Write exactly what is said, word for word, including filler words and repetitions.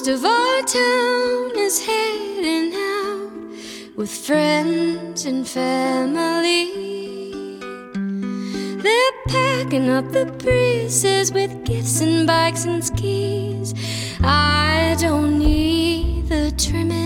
Most of our town is heading out with friends and family. They're packing up the breezes with gifts and bikes and skis. I don't need the trimming.